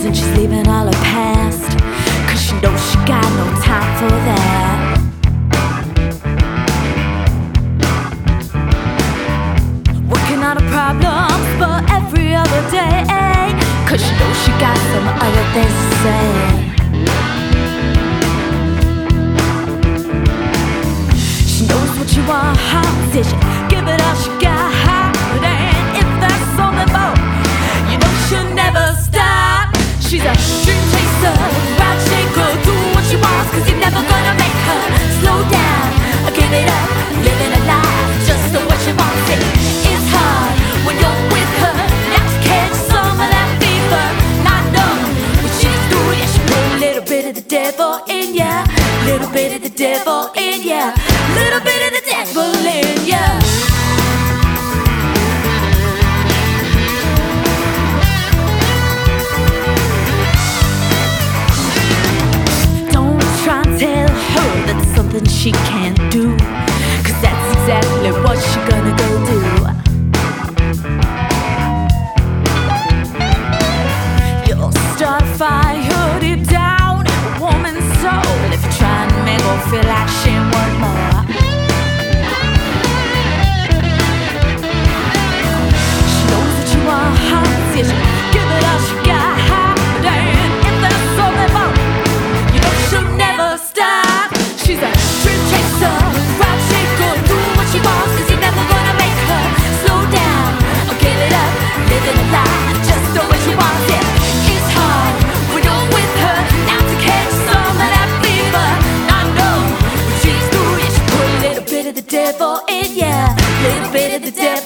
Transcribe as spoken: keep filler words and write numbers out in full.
knows and she's leaving all her past, cause she knows she got no time for that. Working on her problems for every other day, cause she knows she got some other things to say. She knows what she wants, yeah, she give it all she got. And if that's something more, you know she'll never stop. She's a dream chaser, round shaker, do what she wants, cause you're never gonna make her slow down or give it up, living a life just the way she wants it. It's hard when you're with her, not to catch some of that fever. Not know what she's doing, yeah, she put a little bit of the devil in ya, little bit of the devil in ya, little bit of the devil in ya. Something she can't do, cause that's exactly what she gonna go do. You'll start a fire deep down a woman's soul if you try and make her feel like she ain't worth more. She knows what you want, yeah, she give it all she got. And if there's something more, you know she'll never stop. She's a dream chaser, rock shaker, do what she wants, cause you're never gonna make her slow down or give it up, living a life just the way she wants it. It's hard when you're with her, not to catch some of that fever. I know what she's doing, she put a little bit of the devil in ya, little bit of the devil.